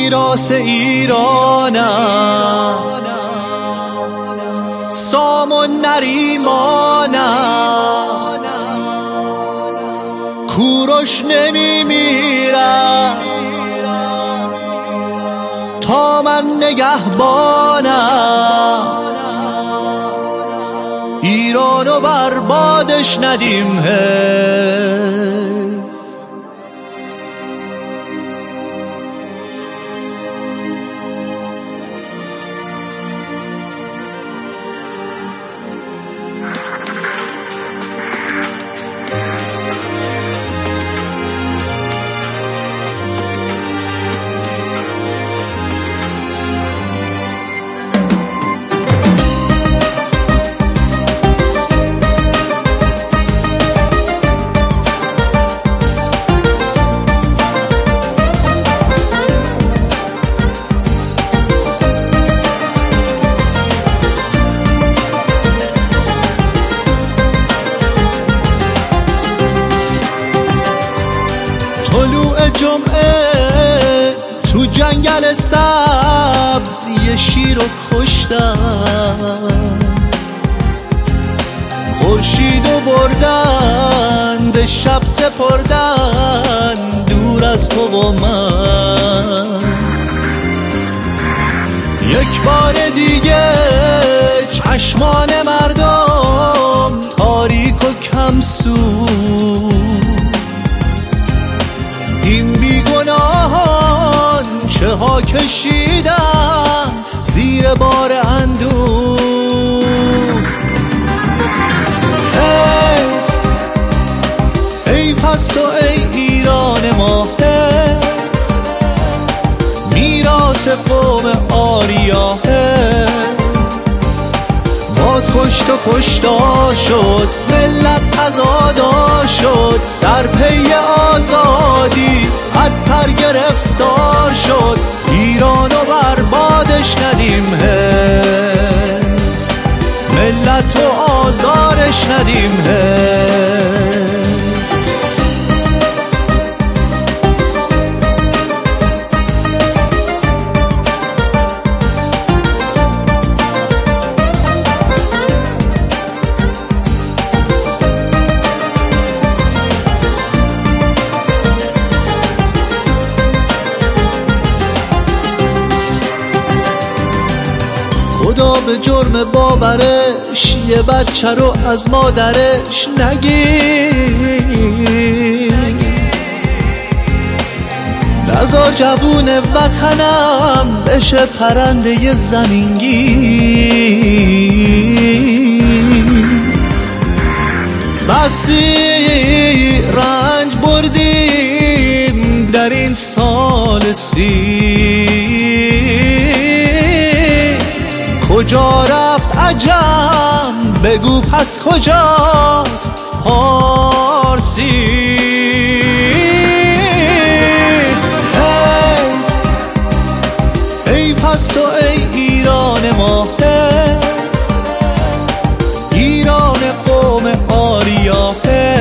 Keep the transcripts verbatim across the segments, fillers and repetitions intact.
میراث ایرانم، سام و نریمانم، کوروش نمیمیرم تا من نگهبانم، ایرانو بربادش ندیم حیف. جمعه تو جنگل سبز یه شیر رو کشتن، خورشیدو بردن به شب سپردن دور از تو و من. یک بار دیگه چشمان مردم تاریک و کم سو، این بیگناهان چه ها کشیدن زیر بار اندوه. ای ای پس تو ای ایران ما، میراث قوم آریا، باز کشت و کشتار شد ملت ازادار شد، در پی آزادی حدتر گرفتار شد، ایرانو بربادش ندیم حیف، ملت و آزارش ندیم حیف. خدا به جرم باورش یه بچه رو از مادرش نگیر، نذار جوون وطنم بشه پرنده زمینگیر. بسی رنج بردیم در این سال سی، کجا رفت عجم بگو پس کجاست پارسی. ای ای پس تو ای ایران ما، ایران قوم آریا،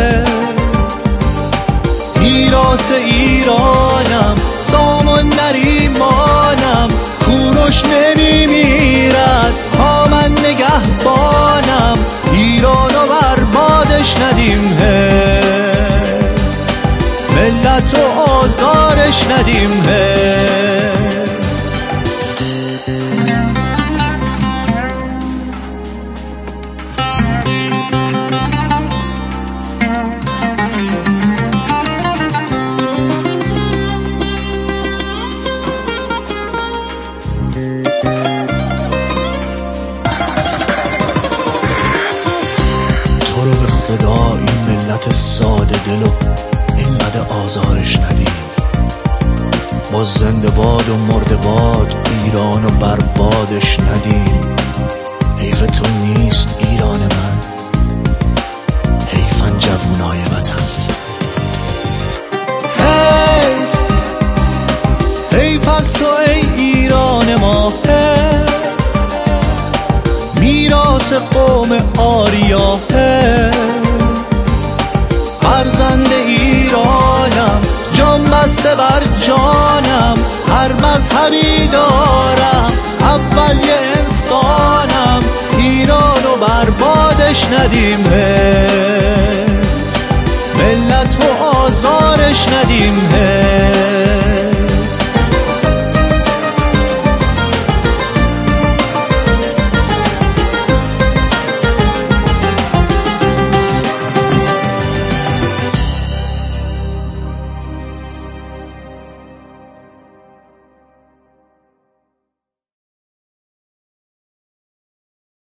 میراث ایرانم، سام و نریمانم، کوروش نمیمیرد تا من نگهبانم، ایرانو بربادش ندیم حیف، ملت و آزارش ندیم حیف. خدا این ملت ساده دل و اینقدر آزارش ندیم، با زنده باد و مرده باد ایران و بربادش ندیم. حیف تو نیست ایران من، حیفن جوونای وطن. حیف حیف از تو ای ایران ما، میراث قوم آریا، فرزند ایرانم، جان بسته بر جانم، هر مذهبی دارم، اول یه انسانم، ایرانو بربادش ندیم، ملت و آزارش ندیم.